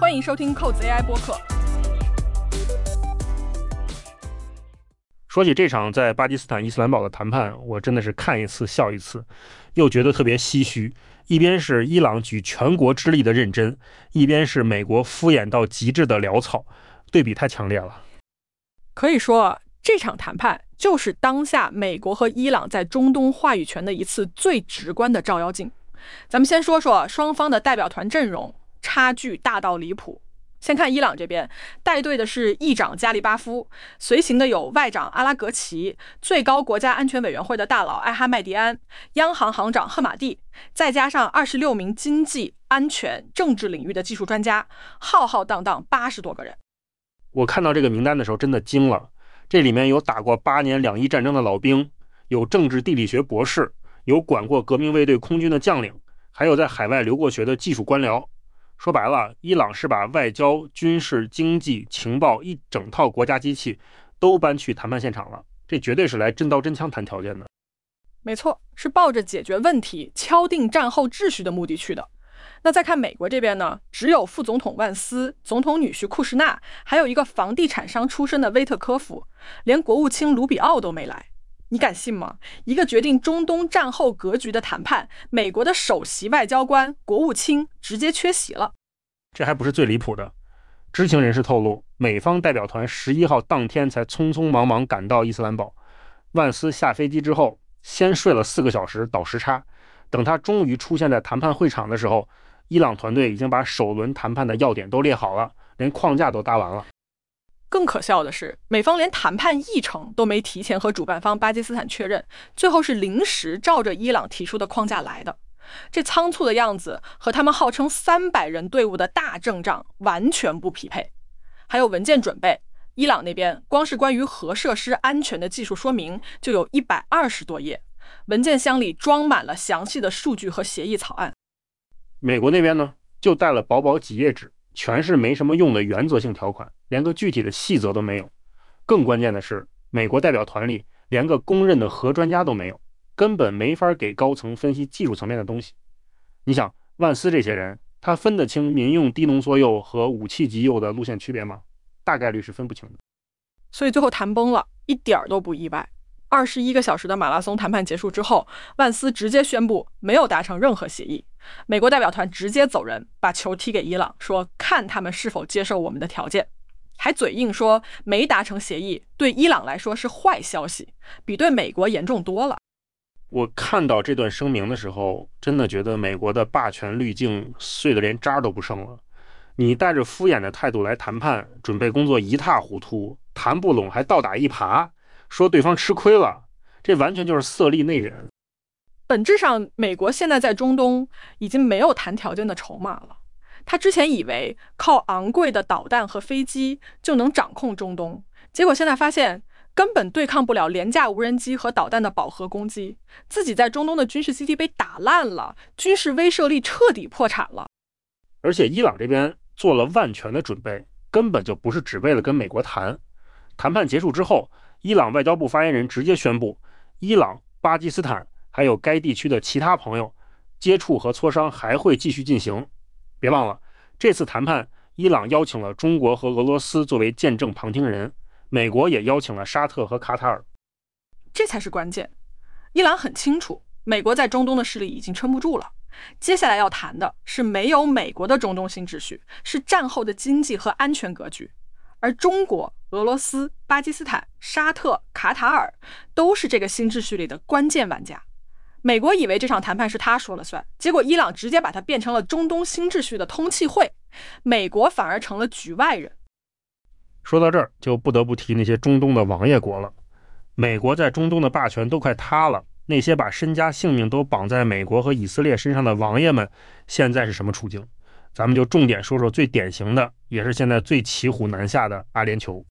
欢迎收听扣子 AI 播客。 说起这场在巴基斯坦伊斯兰堡的谈判，我真的是看一次笑一次，又觉得特别唏嘘。一边是伊朗举全国之力的认真，一边是美国敷衍到极致的潦草，对比太强烈了。 可以说，这场谈判就是当下美国和伊朗在中东话语权的一次最直观的照妖镜。咱们先说说双方的代表团阵容，差距大到离谱。先看伊朗这边，带队的是议长加利巴夫，随行的有外长阿拉格齐、最高国家安全委员会的大佬艾哈迈迪安、央行行长赫马蒂，再加上26名经济、安全、政治领域的技术专家，浩浩荡荡80多个人。 我看到这个名单的时候真的惊了，这里面有打过8年两伊战争的老兵，有政治地理学博士，有管过革命卫队空军的将领，还有在海外留过学的技术官僚。说白了，伊朗是把外交、军事、经济、情报一整套国家机器都搬去谈判现场了，这绝对是来真刀真枪谈条件的。 没错，是抱着解决问题、敲定战后秩序的目的去的。那再看美国这边呢，只有副总统万斯、总统女婿库什纳，还有一个房地产商出身的威特科夫，连国务卿卢比奥都没来。你敢信吗？一个决定中东战后格局的谈判，美国的首席外交官、国务卿直接缺席了。 这还不是最离谱的，知情人士透露，美方代表团11号当天才匆匆忙忙赶到伊斯兰堡。万斯下飞机之后，先睡了4个小时倒时差，等他终于出现在谈判会场的时候，伊朗团队已经把首轮谈判的要点都列好了，连框架都搭完了。 更可笑的是，美方连谈判议程都没提前和主办方巴基斯坦确认，最后是临时照着伊朗提出的框架来的。这仓促的样子和他们号称300人队伍的大阵仗完全不匹配。还有文件准备，伊朗那边光是关于核设施安全的技术说明就有120多页，文件箱里装满了详细的数据和协议草案。 美国那边呢，就带了薄薄几页纸，全是没什么用的原则性条款，连个具体的细则都没有。更关键的是，美国代表团里连个公认的核专家都没有，根本没法给高层分析技术层面的东西。你想，万斯这些人，他分得清民用低浓缩铀和武器级铀的路线区别吗？大概率是分不清的。 所以最后谈崩了，一点都不意外。21个小时的马拉松谈判结束之后，万斯直接宣布没有达成任何协议。美国代表团直接走人，把球踢给伊朗，说看他们是否接受我们的条件。还嘴硬说没达成协议对伊朗来说是坏消息，比对美国严重多了。 我看到这段声明的时候，真的觉得美国的霸权滤镜碎得连渣都不剩了。你带着敷衍的态度来谈判，准备工作一塌糊涂，谈不拢还倒打一耙，说对方吃亏了，这完全就是色厉内荏。 本质上，美国现在在中东已经没有谈条件的筹码了。他之前以为靠昂贵的导弹和飞机就能掌控中东，结果现在发现根本对抗不了廉价无人机和导弹的饱和攻击，自己在中东的军事基地被打烂了，军事威慑力彻底破产了。 而且伊朗这边做了万全的准备，根本就不是只为了跟美国谈。谈判结束之后，伊朗外交部发言人直接宣布，伊朗、巴基斯坦还有该地区的其他朋友接触和磋商还会继续进行。别忘了，这次谈判伊朗邀请了中国和俄罗斯作为见证旁听人，美国也邀请了沙特和卡塔尔。 这才是关键。伊朗很清楚，美国在中东的势力已经撑不住了，接下来要谈的是没有美国的中东新秩序，是战后的经济和安全格局。而中国、俄罗斯、巴基斯坦、沙特、卡塔尔都是这个新秩序里的关键玩家。美国以为这场谈判是他说了算，结果伊朗直接把它变成了中东新秩序的通气会，美国反而成了局外人。 说到这儿，就不得不提那些中东的王爷国了。美国在中东的霸权都快塌了，那些把身家性命都绑在美国和以色列身上的王爷们，现在是什么处境？咱们就重点说说最典型的，也是现在最骑虎难下的阿联酋。